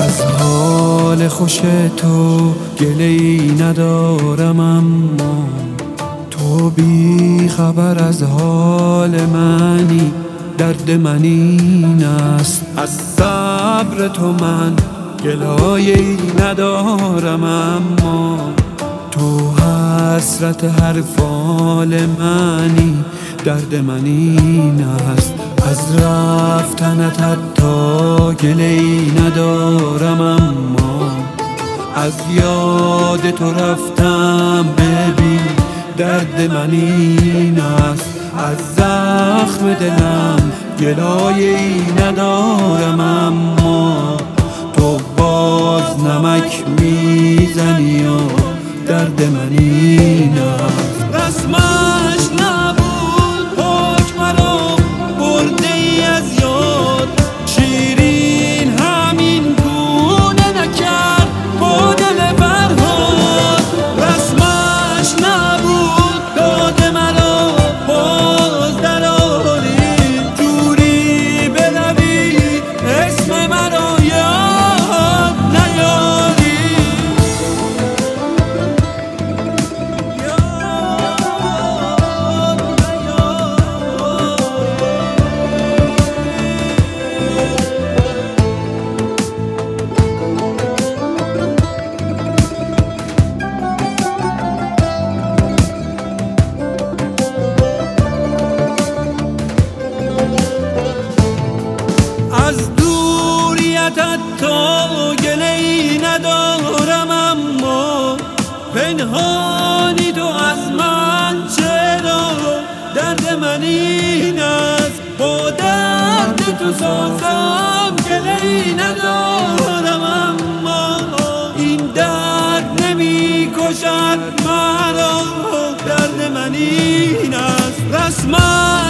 از حال خوش تو گله‌ای ندارم، اما تو بی خبر از حال منی، درد من این است. از صبر تو من گلایه‌ای ندارم، اما تو حسرت هر فال منی، درد من این است. از رفتنت حتی گله‌ای ندارم، اما از یاد تو رفتم ببین، درد من این است. از زخم دلم گلایه‌ای ندارم، اما تو باز نمک میزنی و درد من این است. رسمش نبود حکم رو برده ای از یاد، شیرین همین گونه نکرد با دل فرهاد. رسمش نبود داد مرا باز دراری، جوری بروی اسم مرا یاد نیاری. از دوریتت تو گله‌ای ندارم، اما پنهانی تو از من چرا، درد من این است. با درد تو سازم گله‌ای ندارم، اما این درد نمی کشد مرا، درد من این است. رسما